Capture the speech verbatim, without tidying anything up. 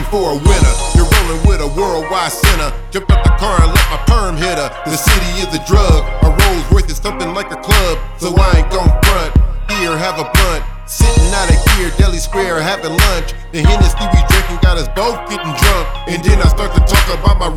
for a winner. You're rolling with a worldwide sinner. Jumped out the car and let my perm hit her. The city is a drug. A Rolls Royce is something like a club, so I ain't gon' front. Here, have a blunt. Sitting out of gear, Deli Square, having lunch. The Hennessy we drinking got us both getting drunk. And then I start to talk about my